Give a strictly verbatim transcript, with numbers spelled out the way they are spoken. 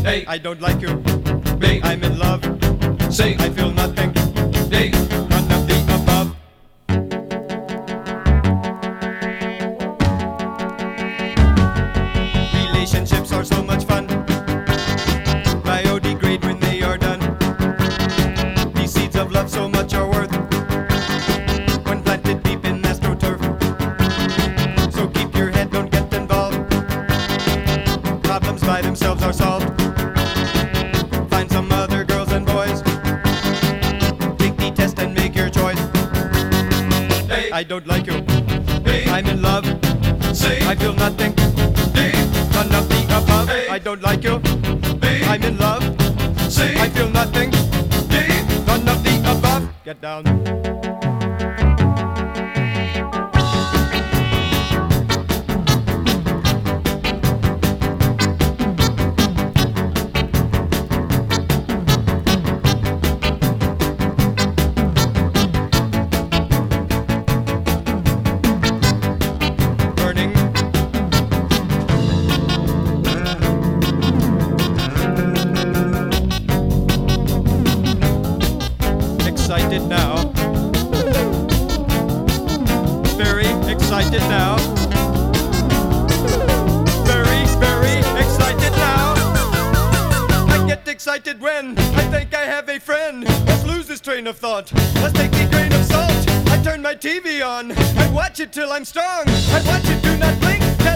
A. I don't like you. B. I'm in love. C. I feel nothing. D. None of the above. Relationships are so much fun. Biodegrade when they are done. These seeds of love so much are worth when planted deep in astroturf. So keep your head, don't get involved. Problems by themselves are solved. Find some other girls and boys. Take the test and make your choice. A. I don't like you. B. I'm in love. C. I feel nothing. D. None of the above. A. I don't like you. B. I'm in love. C. I feel nothing. D. None of the above. Get down. Burning. Excited now. Very excited now. Very, very excited now. I get excited when I think I have a friend. Let's lose this train of thought. Let's take a grain of salt. I turn my T V on. I watch it till I'm strong. I watch it, do not blink.